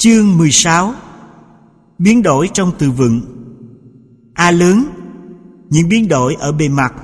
Chương 16. Biến đổi trong từ vựng. A lớn, những biến đổi ở bề mặt.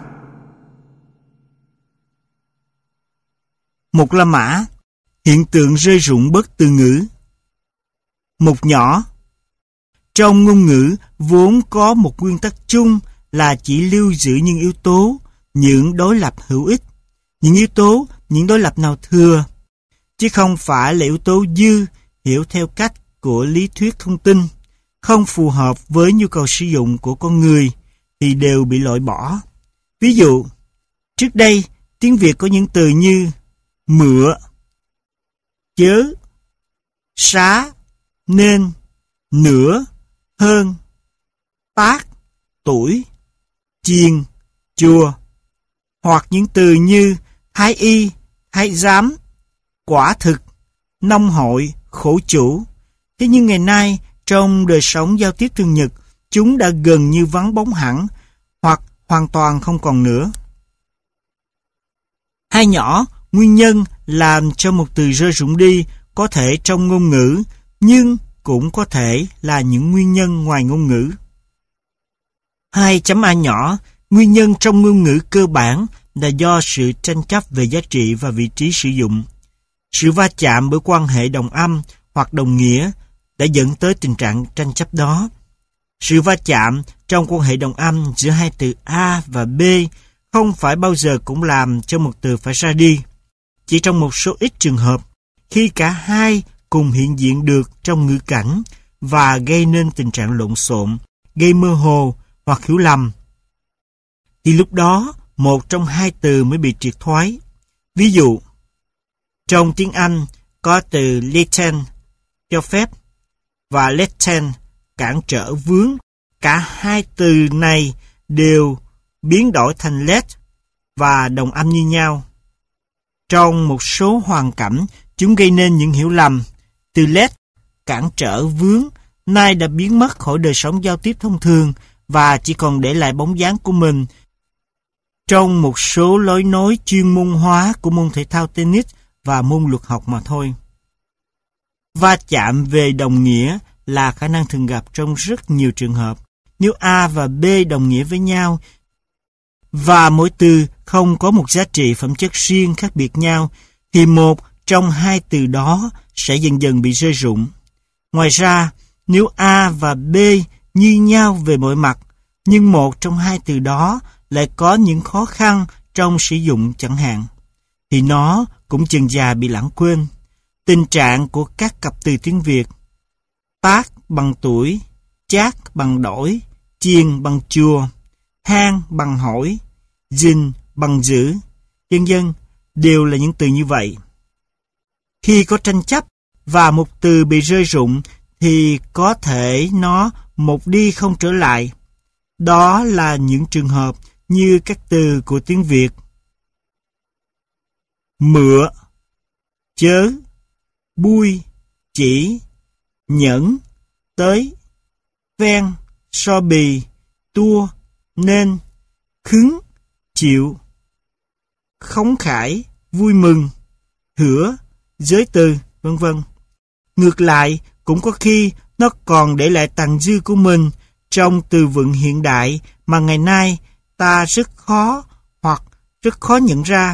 Một la mã, hiện tượng rơi rụng bớt từ ngữ. Một nhỏ, trong ngôn ngữ vốn có một nguyên tắc chung là chỉ lưu giữ những yếu tố, những đối lập hữu ích, những yếu tố, những đối lập nào thừa, chứ không phải là yếu tố dư hiểu theo cách của lý thuyết thông tin, không phù hợp với nhu cầu sử dụng của con người thì đều bị loại bỏ. Ví dụ, trước đây tiếng Việt có những từ như mựa, chớ, xá, nên, nửa, hơn, tác, tuổi, chiên, chùa, hoặc những từ như thái y, thái giám, quả thực, nông hội, khổ chủ. Thế nhưng ngày nay, trong đời sống giao tiếp thường nhật, chúng đã gần như vắng bóng hẳn, hoặc hoàn toàn không còn nữa. Hai nhỏ, nguyên nhân làm cho một từ rơi rụng đi có thể trong ngôn ngữ, nhưng cũng có thể là những nguyên nhân ngoài ngôn ngữ. 2.a nhỏ, nguyên nhân trong ngôn ngữ cơ bản là do sự tranh chấp về giá trị và vị trí sử dụng. Sự va chạm bởi quan hệ đồng âm hoặc đồng nghĩa đã dẫn tới tình trạng tranh chấp đó. Sự va chạm trong quan hệ đồng âm giữa hai từ A và B không phải bao giờ cũng làm cho một từ phải ra đi. Chỉ trong một số ít trường hợp, khi cả hai cùng hiện diện được trong ngữ cảnh và gây nên tình trạng lộn xộn, gây mơ hồ hoặc hiểu lầm, thì lúc đó một trong hai từ mới bị triệt thoái. Ví dụ, trong tiếng Anh có từ latent, cho phép, và latent, cản trở vướng. Cả hai từ này đều biến đổi thành let và đồng âm như nhau. Trong một số hoàn cảnh, chúng gây nên những hiểu lầm. Từ let, cản trở vướng, nay đã biến mất khỏi đời sống giao tiếp thông thường và chỉ còn để lại bóng dáng của mình trong một số lối nói chuyên môn hóa của môn thể thao tennis và môn luật học mà thôi. Va chạm về đồng nghĩa là khả năng thường gặp trong rất nhiều trường hợp. Nếu A và B đồng nghĩa với nhau và mỗi từ không có một giá trị phẩm chất riêng khác biệt nhau, thì một trong hai từ đó sẽ dần dần bị rơi rụng. Ngoài ra, nếu A và B như nhau về mọi mặt, nhưng một trong hai từ đó lại có những khó khăn trong sử dụng chẳng hạn, thì nó cũng chừng già bị lãng quên. Tình trạng của các cặp từ tiếng Việt tác bằng tuổi, chát bằng đổi, chiên bằng chùa, hang bằng hỏi, dình bằng giữ, vân vân đều là những từ như vậy. Khi có tranh chấp và một từ bị rơi rụng thì có thể nó một đi không trở lại. Đó là những trường hợp như các từ của tiếng Việt mựa, chớ, bui, chỉ, nhẫn, tới, ven, so bì, tua, nên, khứng, chịu, khống khải, vui mừng, hửa, giới từ, vân vân. Ngược lại, cũng có khi nó còn để lại tàn dư của mình trong từ vựng hiện đại mà ngày nay ta rất khó hoặc rất khó nhận ra.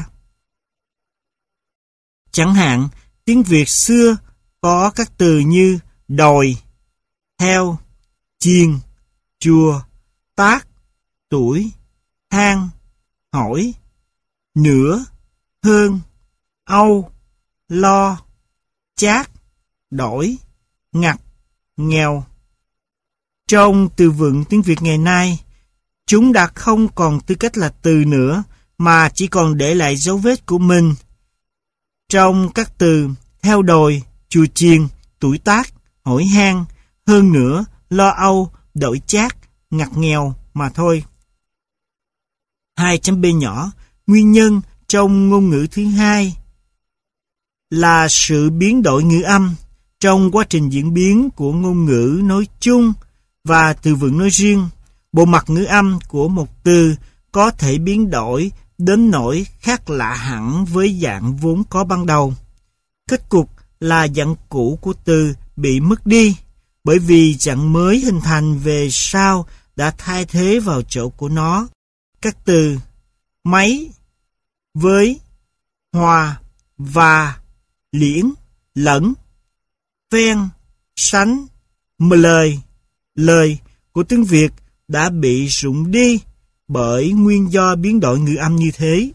Chẳng hạn, tiếng Việt xưa có các từ như đòi, theo, chiên, chùa, tác, tuổi, hang, hỏi, nửa, hơn, âu, lo, chát, đổi, ngặt, nghèo. Trong từ vựng tiếng Việt ngày nay, chúng đã không còn tư cách là từ nữa mà chỉ còn để lại dấu vết của mình trong các từ theo đòi, chùa chiền, tuổi tác, hỏi han, hơn nữa, lo âu, đổi chát, ngặt nghèo mà thôi. 2.b nhỏ, nguyên nhân trong ngôn ngữ thứ hai là sự biến đổi ngữ âm trong quá trình diễn biến của ngôn ngữ nói chung và từ vựng nói riêng. Bộ mặt ngữ âm của một từ có thể biến đổi đến nỗi khác lạ hẳn với dạng vốn có ban đầu. Kết cục là dạng cũ của từ bị mất đi, bởi vì dạng mới hình thành về sau đã thay thế vào chỗ của nó. Các từ máy, với, hòa, và, liễn, lẫn, ven, sánh, lời của tiếng Việt đã bị rụng đi bởi nguyên do biến đổi ngữ âm như thế.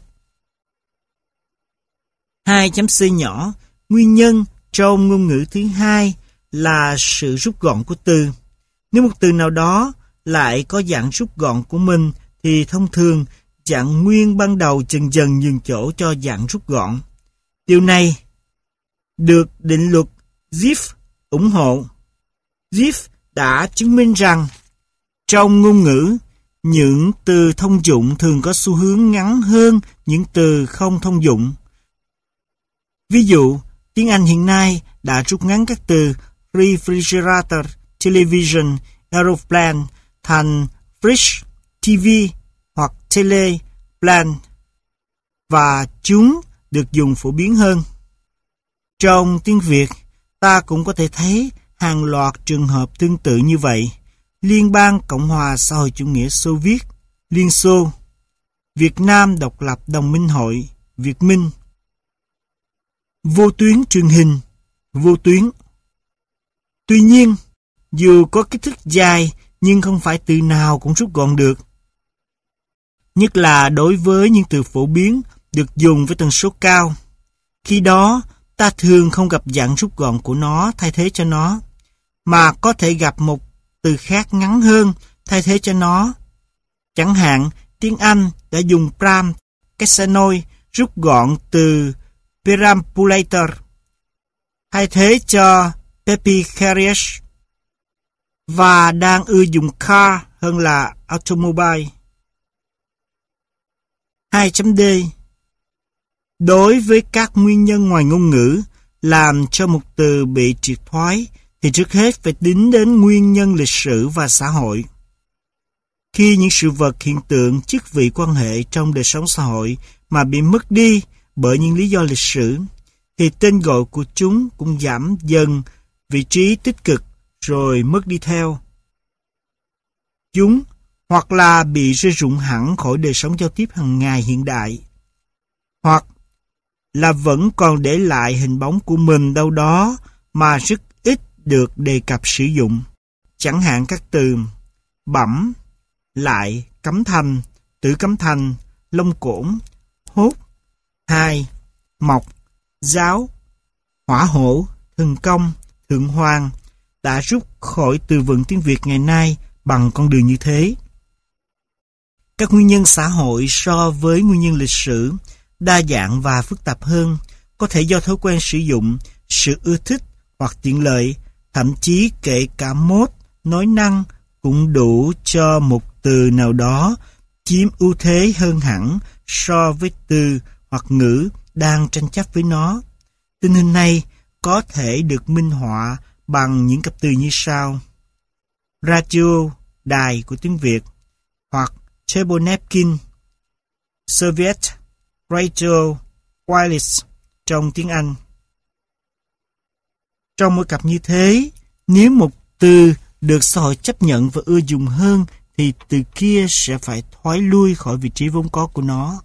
2.c nhỏ, nguyên nhân trong ngôn ngữ thứ hai là sự rút gọn của từ. Nếu một từ nào đó lại có dạng rút gọn của mình thì thông thường dạng nguyên ban đầu dần dần nhường chỗ cho dạng rút gọn. Điều này được định luật Zipf ủng hộ. Zipf đã chứng minh rằng trong ngôn ngữ, những từ thông dụng thường có xu hướng ngắn hơn những từ không thông dụng. Ví dụ, tiếng Anh hiện nay đã rút ngắn các từ refrigerator, television, aeroplane thành fridge, TV hoặc tele, plan, và chúng được dùng phổ biến hơn. Trong tiếng Việt, ta cũng có thể thấy hàng loạt trường hợp tương tự như vậy. Liên bang Cộng hòa xã hội chủ nghĩa Xô Viết, Liên Xô, Việt Nam độc lập đồng minh hội, Việt Minh, vô tuyến truyền hình, vô tuyến. Tuy nhiên, dù có kích thước dài nhưng không phải từ nào cũng rút gọn được. Nhất là đối với những từ phổ biến được dùng với tần số cao. Khi đó, ta thường không gặp dạng rút gọn của nó thay thế cho nó, mà có thể gặp một từ khác ngắn hơn thay thế cho nó. Chẳng hạn, tiếng Anh đã dùng pram, Casanoi rút gọn từ perambulator thay thế cho pepi-carriage, và đang ưa dùng car hơn là automobile. 2.d. Đối với các nguyên nhân ngoài ngôn ngữ làm cho một từ bị triệt thoái thì trước hết phải tính đến nguyên nhân lịch sử và xã hội. Khi những sự vật, hiện tượng, chức vị, quan hệ trong đời sống xã hội mà bị mất đi bởi những lý do lịch sử, thì tên gọi của chúng cũng giảm dần vị trí tích cực rồi mất đi theo. Chúng hoặc là bị rơi rụng hẳn khỏi đời sống giao tiếp hàng ngày hiện đại, hoặc là vẫn còn để lại hình bóng của mình đâu đó mà rất ít được đề cập sử dụng. Chẳng hạn các từ bẩm, lại, cấm thanh, tử cấm thanh, lông cổn, hốt, hai, mộc, giáo, hỏa hổ, thần công, thượng hoàng đã rút khỏi từ vựng tiếng Việt ngày nay bằng con đường như thế. Các nguyên nhân xã hội so với nguyên nhân lịch sử đa dạng và phức tạp hơn, có thể do thói quen sử dụng, sự ưa thích hoặc tiện lợi, thậm chí kể cả mốt, nói năng cũng đủ cho một từ nào đó chiếm ưu thế hơn hẳn so với từ hoặc ngữ đang tranh chấp với nó. Tình hình này có thể được minh họa bằng những cặp từ như sau: radio, đài của tiếng Việt, hoặc table napkin, serviette, radio, wireless trong tiếng Anh. Trong mỗi cặp như thế, nếu một từ được xã hội chấp nhận và ưa dùng hơn, thì từ kia sẽ phải thoái lui khỏi vị trí vốn có của nó.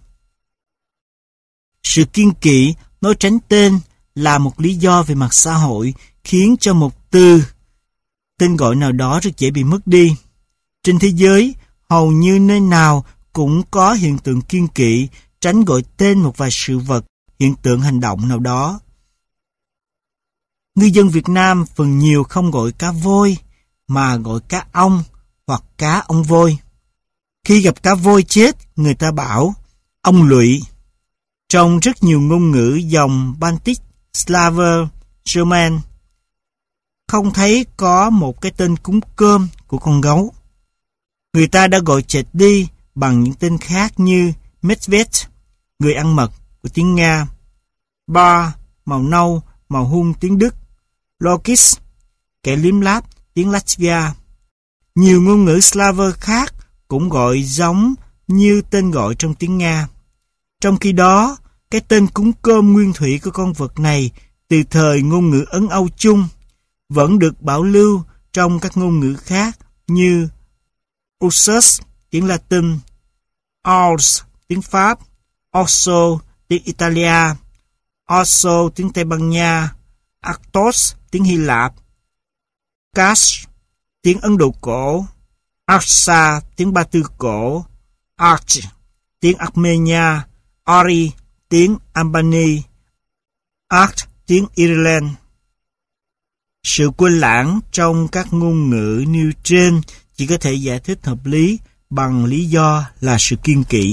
Sự kiêng kỵ nói tránh tên là một lý do về mặt xã hội khiến cho một từ, tên gọi nào đó rất dễ bị mất đi. Trên thế giới, hầu như nơi nào cũng có hiện tượng kiêng kỵ tránh gọi tên một vài sự vật, hiện tượng, hành động nào đó. Ngư dân Việt Nam phần nhiều không gọi cá voi mà gọi cá ong hoặc cá ong voi. Khi gặp cá voi chết, người ta bảo ong lụy. Trong rất nhiều ngôn ngữ dòng Baltic, Slav, German, không thấy có một cái tên cúng cơm của con gấu. Người ta đã gọi chệch đi bằng những tên khác như Medved, người ăn mật của tiếng Nga, Bar, màu nâu, màu hung tiếng Đức, Logis, kẻ liếm láp tiếng Latvia. Nhiều ngôn ngữ Slav khác cũng gọi giống như tên gọi trong tiếng Nga. Trong khi đó, cái tên cúng cơm nguyên thủy của con vật này từ thời ngôn ngữ Ấn Âu chung vẫn được bảo lưu trong các ngôn ngữ khác như Ursus tiếng Latin, Ars tiếng Pháp, Orso tiếng Italia, Orso tiếng Tây Ban Nha, Arctos tiếng Hy Lạp, Kash tiếng Ấn Độ cổ, Arsa tiếng Ba Tư cổ, Arch tiếng Armenia, Ari tiếng Albany, Arch tiếng Ireland. Sự quên lãng trong các ngôn ngữ nêu trên chỉ có thể giải thích hợp lý bằng lý do là sự kiêng kỵ.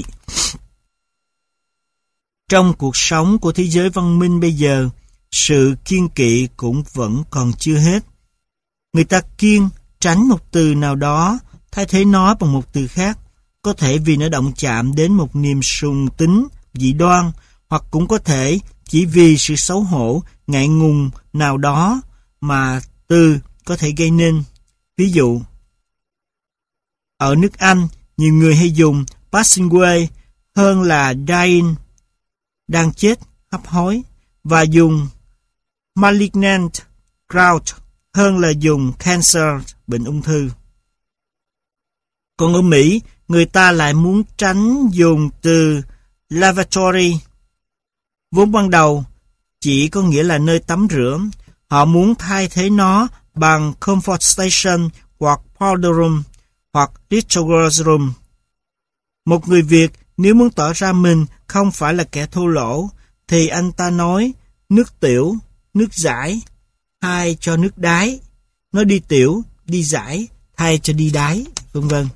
Trong cuộc sống của thế giới văn minh bây giờ, sự kiêng kỵ cũng vẫn còn chưa hết. Người ta kiêng tránh một từ nào đó, thay thế nó bằng một từ khác, có thể vì nó động chạm đến một niềm sùng tín, dị đoan, hoặc cũng có thể chỉ vì sự xấu hổ, ngại ngùng nào đó mà từ có thể gây nên. Ví dụ, ở nước Anh, nhiều người hay dùng passing away hơn là dying, đang chết, hấp hối, và dùng malignant gout hơn là dùng cancer, bệnh ung thư. Còn ở Mỹ, người ta lại muốn tránh dùng từ lavatory, vốn ban đầu chỉ có nghĩa là nơi tắm rửa. Họ muốn thay thế nó bằng comfort station hoặc powder room hoặc discharge room. Một người Việt nếu muốn tỏ ra mình không phải là kẻ thô lỗ, thì anh ta nói nước tiểu, nước giải, thay cho nước đái, nói đi tiểu, đi giải, thay cho đi đái, vân vân.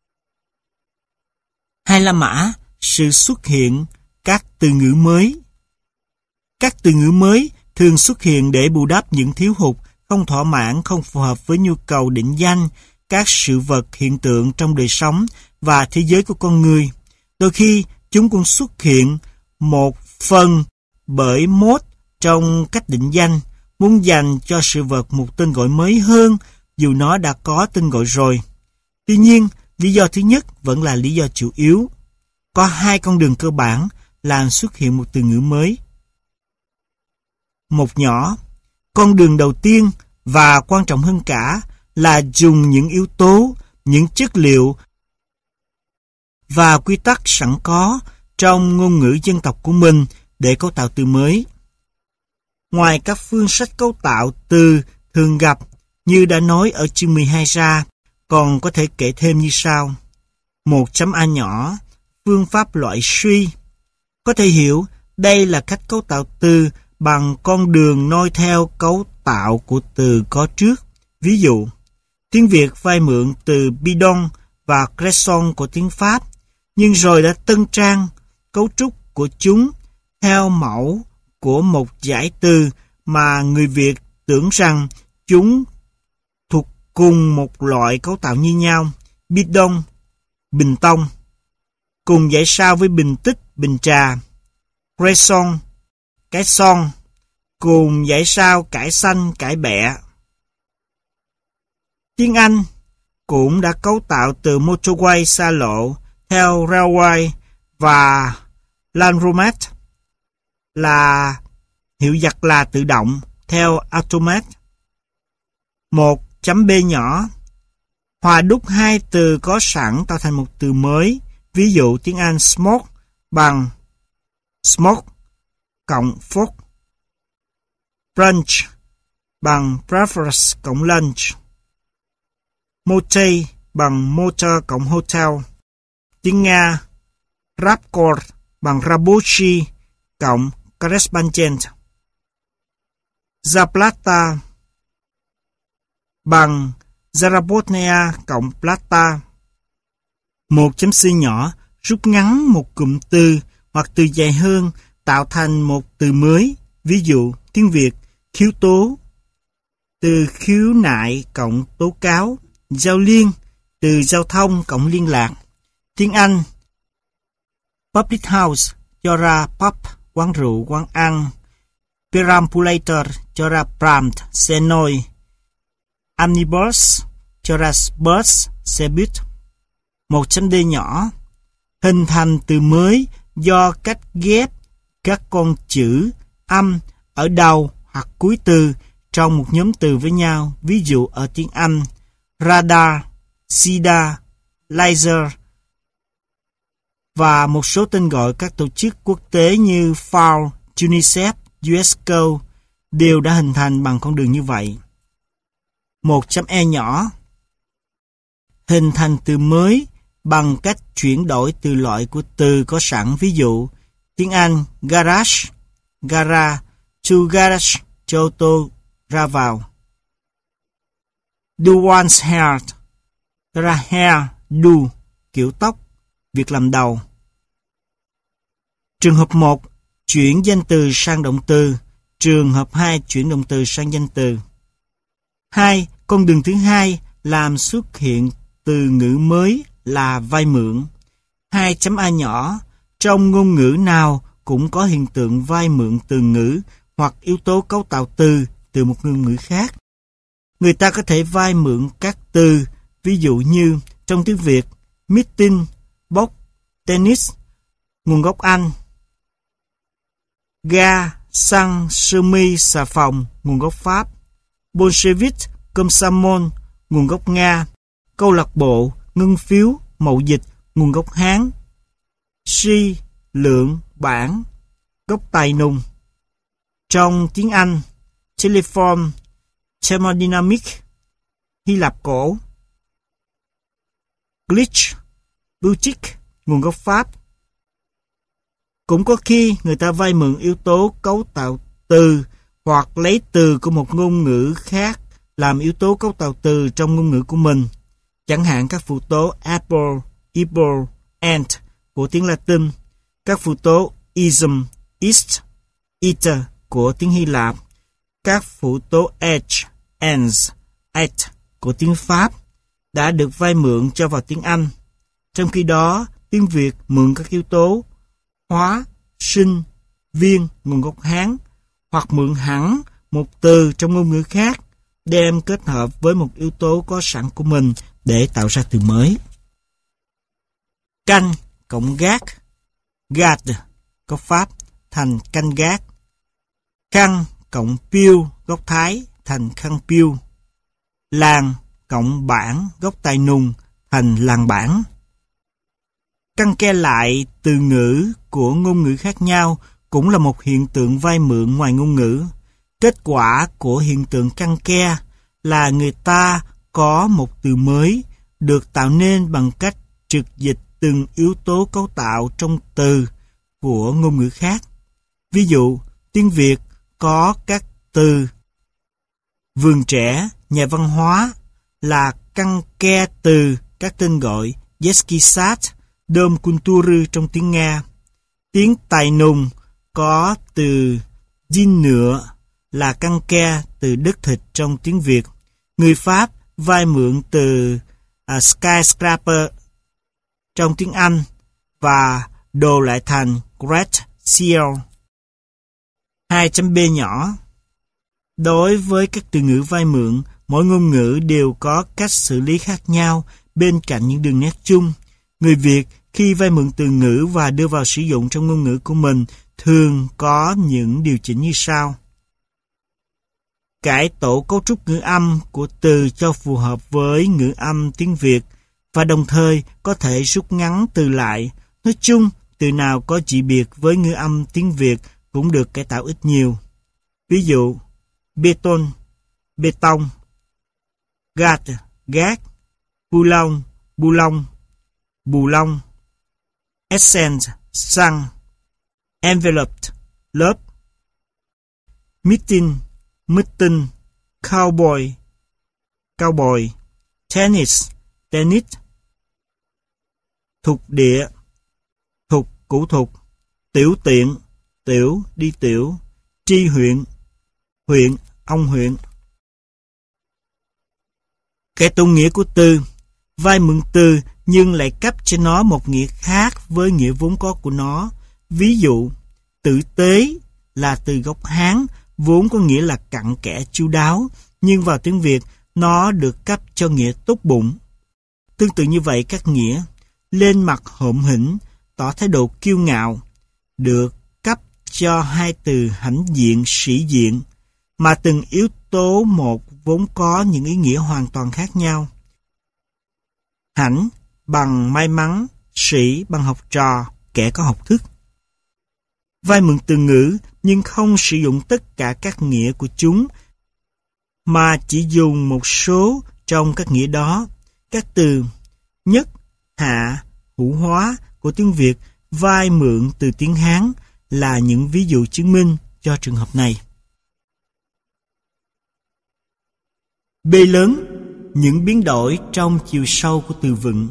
Hay La Mã, sự xuất hiện các từ ngữ mới. Các từ ngữ mới thường xuất hiện để bù đắp những thiếu hụt, không thỏa mãn, không phù hợp với nhu cầu định danh các sự vật, hiện tượng trong đời sống và thế giới của con người. Đôi khi, chúng cũng xuất hiện một phần bởi mốt trong cách định danh, muốn dành cho sự vật một tên gọi mới hơn dù nó đã có tên gọi rồi. Tuy nhiên, lý do thứ nhất vẫn là lý do chủ yếu. Có hai con đường cơ bản làm xuất hiện một từ ngữ mới. Một nhỏ, con đường đầu tiên và quan trọng hơn cả là dùng những yếu tố, những chất liệu và quy tắc sẵn có trong ngôn ngữ dân tộc của mình để cấu tạo từ mới. Ngoài các phương sách cấu tạo từ thường gặp như đã nói ở chương 12 ra, còn có thể kể thêm như sau. 1.a nhỏ, phương pháp loại suy. Có thể hiểu đây là cách cấu tạo từ bằng con đường noi theo cấu tạo của từ có trước. Ví dụ, tiếng Việt vay mượn từ bidon và cresson của tiếng Pháp, nhưng rồi đã tân trang cấu trúc của chúng theo mẫu của một giải từ mà người Việt tưởng rằng chúng thuộc cùng một loại cấu tạo như nhau. Bidon, bình tông, cùng giải sao với bình tích, bình trà. Cresson, cái son, cùng giải sao cải xanh, cải bẹ. Tiếng Anh cũng đã cấu tạo từ motorway, xa lộ, theo railway, và laundromat là hiệu giặt là tự động, theo automat. 1.b nhỏ, hòa đúc hai từ có sẵn tạo thành một từ mới. Ví dụ tiếng Anh smoke bằng smoke cộng fork, brunch bằng breakfast cộng lunch, motel bằng motor cộng hotel. Tiếng Nga rapcord bằng rabochi cộng correspondent. Zaplata bằng zarabotnia cộng plata. 1.c nhỏ, rút ngắn một cụm từ hoặc từ dài hơn tạo thành một từ mới. Ví dụ tiếng Việt khiếu tố, từ khiếu nại cộng tố cáo. Giao liên, từ giao thông cộng liên lạc. Tiếng Anh public house cho ra pub, quán rượu, quán ăn. Perambulator cho ra pram, xe nôi. Omnibus cho ra bus, xe buýt. 1.d nhỏ, hình thành từ mới do cách ghép các con chữ âm ở đầu hoặc cuối từ trong một nhóm từ với nhau. Ví dụ ở tiếng Anh, radar, SIDA, laser và một số tên gọi các tổ chức quốc tế như FAO, UNICEF, UNESCO đều đã hình thành bằng con đường như vậy. Một chấm E nhỏ hình thành từ mới bằng cách chuyển đổi từ loại của từ có sẵn. Ví dụ, tiếng Anh garage, gara, to garage, cho ô tô ra vào. Do one's hair, ra hair, do, kiểu tóc, việc làm đầu. Trường hợp 1, chuyển danh từ sang động từ. Trường hợp 2, chuyển động từ sang danh từ. 2. Con đường thứ hai làm xuất hiện từ ngữ mới là vay mượn. 2.A nhỏ, trong ngôn ngữ nào cũng có hiện tượng vay mượn từ ngữ hoặc yếu tố cấu tạo từ một ngôn ngữ khác. Người ta có thể vay mượn các từ, ví dụ như trong tiếng Việt, meeting, box, tennis, nguồn gốc Anh. Ga, xăng, sơ mi, xà phòng, nguồn gốc Pháp. Bolshevik, Komsomol, nguồn gốc Nga. Câu lạc bộ, ngân phiếu, mậu dịch, nguồn gốc Hán. Si, lượng, bảng, gốc Tài Nùng. Trong tiếng Anh, telephone, thermodynamic, Hy Lạp cổ. Glitch, boutique, nguồn gốc Pháp. Cũng có khi người ta vay mượn yếu tố cấu tạo từ hoặc lấy từ của một ngôn ngữ khác làm yếu tố cấu tạo từ trong ngôn ngữ của mình. Chẳng hạn các phụ tố apple, apple, ant của tiếng Latin, các phụ tố ism, east, eater của tiếng Hy Lạp, các phụ tố edge, ans, at của tiếng Pháp đã được vay mượn cho vào tiếng Anh. Trong khi đó, tiếng Việt mượn các yếu tố hóa, sinh, viên, nguồn gốc Hán, hoặc mượn hẳn một từ trong ngôn ngữ khác, đem kết hợp với một yếu tố có sẵn của mình để tạo ra từ mới. Canh cộng gác, guard, gốc Pháp, thành canh gác. Khăn cộng piêu, gốc Thái, thành khăn piêu. Làng cộng bản, gốc Tài Nùng, thành làng bản. Căn ke lại từ ngữ của ngôn ngữ khác nhau cũng là một hiện tượng vay mượn ngoài ngôn ngữ. Kết quả của hiện tượng căn ke là người ta có một từ mới được tạo nên bằng cách trực dịch từng yếu tố cấu tạo trong từ của ngôn ngữ khác. Ví dụ, tiếng Việt có các từ vườn trẻ, nhà văn hóa là căn ke từ các tên gọi Детский сад, Dom Kultury trong tiếng Nga. Tiếng Tài Nùng có từ din nựa là căn ke từ đất thịt trong tiếng Việt. Người Pháp vay mượn từ skyscraper trong tiếng Anh và đồ lại thành Great Seal. 2.B nhỏ. Đối với các từ ngữ vay mượn, mỗi ngôn ngữ đều có cách xử lý khác nhau bên cạnh những đường nét chung. Người Việt khi vay mượn từ ngữ và đưa vào sử dụng trong ngôn ngữ của mình thường có những điều chỉnh như sau. Cải tổ cấu trúc ngữ âm của từ cho phù hợp với ngữ âm tiếng Việt và đồng thời có thể rút ngắn từ lại. Nói chung, từ nào có chỉ biệt với ngữ âm tiếng Việt cũng được cải tạo ít nhiều. Ví dụ, beton, bê tông, gạt, gác, bulong, bulong, bù lông, essence, xăng, enveloped, lớp, meeting, meeting, cowboy, cowboy, tennis, tennis, thục địa, thục, cũ thục, tiểu tiện, tiểu, đi tiểu, tri huyện, huyện, ông huyện. Cái tôn nghĩa của từ, vay mượn từ nhưng lại cấp cho nó một nghĩa khác với nghĩa vốn có của nó. Ví dụ, tử tế là từ gốc Hán, vốn có nghĩa là cặn kẽ chu đáo, nhưng vào tiếng Việt nó được cấp cho nghĩa tốt bụng. Tương tự như vậy, các nghĩa lên mặt hổm hỉnh, tỏ thái độ kiêu ngạo, được cấp cho hai từ hãnh diện, sĩ diện. mà từng yếu tố một vốn có những ý nghĩa hoàn toàn khác nhau. Hãnh bằng may mắn, sĩ bằng học trò, kẻ có học thức. Vay mượn từ ngữ nhưng không sử dụng tất cả các nghĩa của chúng, mà chỉ dùng một số trong các nghĩa đó. Các từ nhất, hạ, hữu hóa của tiếng Việt vay mượn từ tiếng Hán là những ví dụ chứng minh cho trường hợp này. B lớn, những biến đổi trong chiều sâu của từ vựng.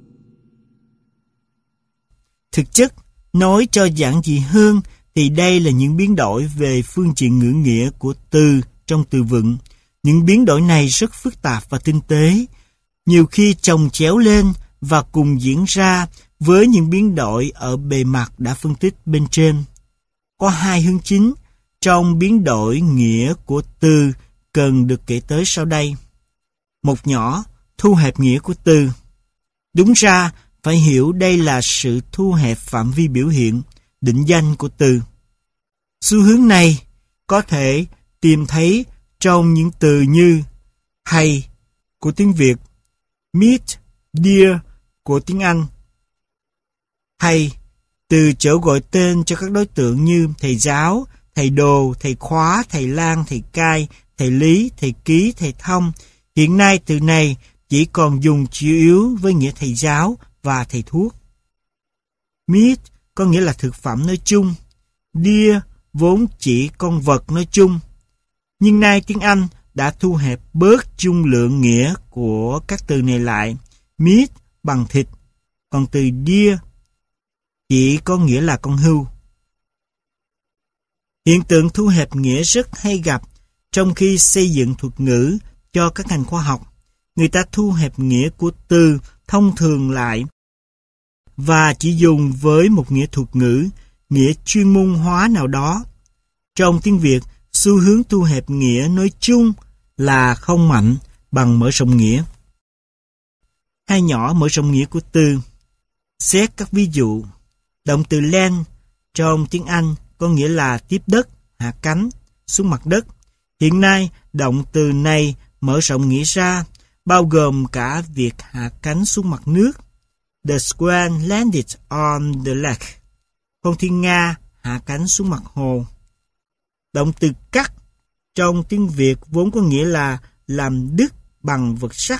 Thực chất, nói cho giản dị hơn thì đây là những biến đổi về phương diện ngữ nghĩa của từ trong từ vựng. Những biến đổi này rất phức tạp và tinh tế, nhiều khi chồng chéo lên và cùng diễn ra với những biến đổi ở bề mặt đã phân tích bên trên. Có hai hướng chính trong biến đổi nghĩa của từ cần được kể tới sau đây. Một nhỏ, thu hẹp nghĩa của từ. Đúng ra, phải hiểu đây là sự thu hẹp phạm vi biểu hiện, định danh của từ. Xu hướng này có thể tìm thấy trong những từ như thầy của tiếng Việt, meet, dear của tiếng Anh. Thầy, từ chỗ gọi tên cho các đối tượng như thầy giáo, thầy đồ, thầy khóa, thầy lang, thầy cai, thầy lý, thầy ký, thầy thông. Hiện nay từ này chỉ còn dùng chủ yếu với nghĩa thầy giáo và thầy thuốc. Meat có nghĩa là thực phẩm nói chung. Deer vốn chỉ con vật nói chung. Nhưng nay tiếng Anh đã thu hẹp bớt dung lượng nghĩa của các từ này lại. Meat bằng thịt, còn từ deer chỉ có nghĩa là con hươu. Hiện tượng thu hẹp nghĩa rất hay gặp trong khi xây dựng thuật ngữ cho các ngành khoa học. Người ta thu hẹp nghĩa của từ thông thường lại và chỉ dùng với một nghĩa thuật ngữ, nghĩa chuyên môn hóa nào đó. Trong tiếng Việt, xu hướng thu hẹp nghĩa nói chung là không mạnh bằng mở rộng nghĩa. Hai nhỏ mở rộng nghĩa của từ. Xét các ví dụ. Động từ land trong tiếng Anh có nghĩa là tiếp đất, hạ cánh, xuống mặt đất. Hiện nay, động từ này mở rộng nghĩa ra, bao gồm cả việc hạ cánh xuống mặt nước. The swan landed on the lake. Con thiên nga hạ cánh xuống mặt hồ. Động từ cắt trong tiếng Việt vốn có nghĩa là làm đứt bằng vật sắt.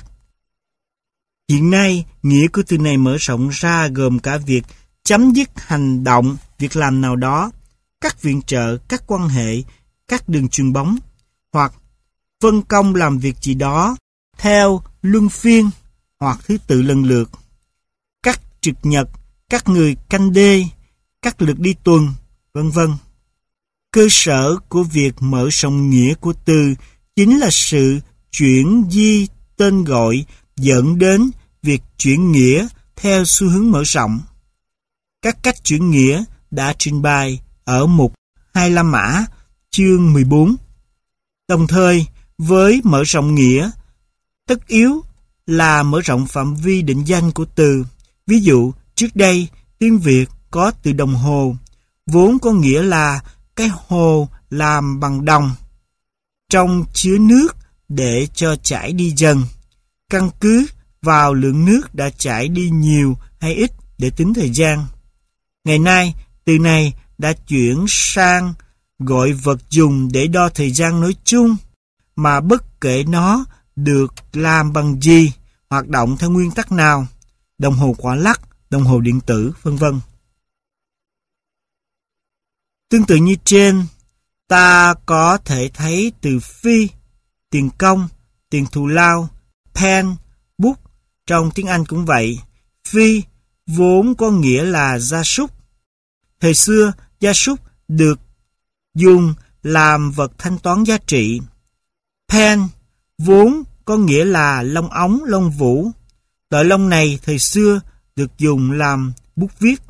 Hiện nay, nghĩa của từ này mở rộng ra gồm cả việc chấm dứt hành động, việc làm nào đó, cắt viện trợ, cắt quan hệ, cắt đường chuyền bóng, hoặc phân công làm việc gì đó theo luân phiên hoặc thứ tự lần lượt, cắt trực nhật, cắt người canh đê, cắt lượt đi tuần, vân vân. Cơ sở của việc mở rộng nghĩa của từ chính là sự chuyển di tên gọi dẫn đến việc chuyển nghĩa theo xu hướng mở rộng. Các cách chuyển nghĩa đã trình bày ở mục 25 mã, chương 14. Đồng thời, với mở rộng nghĩa, tất yếu là mở rộng phạm vi định danh của từ. Ví dụ, trước đây, tiếng Việt có từ đồng hồ, vốn có nghĩa là cái hồ làm bằng đồng, trong chứa nước để cho chảy đi dần, căn cứ vào lượng nước đã chảy đi nhiều hay ít để tính thời gian. Ngày nay, từ này đã chuyển sang gọi vật dùng để đo thời gian nói chung, mà bất kể nó được làm bằng gì, hoạt động theo nguyên tắc nào, đồng hồ quả lắc, đồng hồ điện tử, vân vân. Tương tự như trên, ta có thể thấy từ phi, tiền công, tiền thù lao, pen, bút, trong tiếng Anh cũng vậy. Phi vốn có nghĩa là gia súc. Thời xưa, gia súc được dùng làm vật thanh toán giá trị. Pen vốn có nghĩa là lông ống, lông vũ. Loại lông này thời xưa được dùng làm bút viết.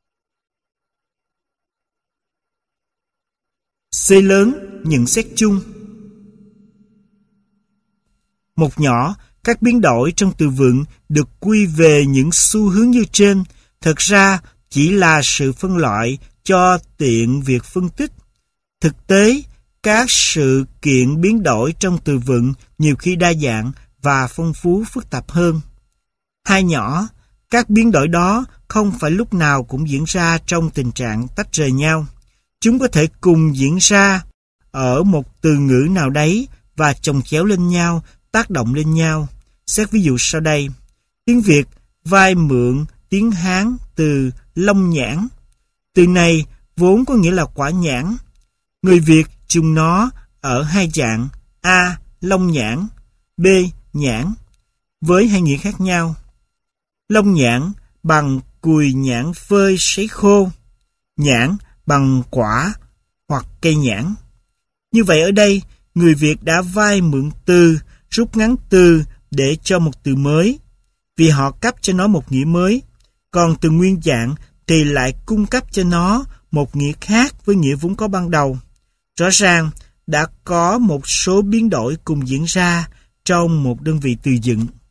C lớn, nhận xét chung. Một nhỏ, các biến đổi trong từ vựng được quy về những xu hướng như trên, thật ra chỉ là sự phân loại cho tiện việc phân tích. Thực tế, các sự kiện biến đổi trong từ vựng nhiều khi đa dạng và phong phú phức tạp hơn. Hai nhỏ, các biến đổi đó không phải lúc nào cũng diễn ra trong tình trạng tách rời nhau. Chúng có thể cùng diễn ra ở một từ ngữ nào đấy và chồng chéo lên nhau, tác động lên nhau. Xét ví dụ sau đây. Tiếng Việt vay mượn tiếng Hán từ long nhãn. Từ này vốn có nghĩa là quả nhãn. Người Việt dùng nó ở hai dạng: A. Long nhãn, B. Nhãn, với hai nghĩa khác nhau. Long nhãn bằng cùi nhãn phơi sấy khô, nhãn bằng quả hoặc cây nhãn. Như vậy ở đây, người Việt đã vay mượn từ, rút ngắn từ để cho một từ mới, vì họ cấp cho nó một nghĩa mới, còn từ nguyên dạng thì lại cung cấp cho nó một nghĩa khác với nghĩa vốn có ban đầu. Rõ ràng, đã có một số biến đổi cùng diễn ra trong một đơn vị từ vựng.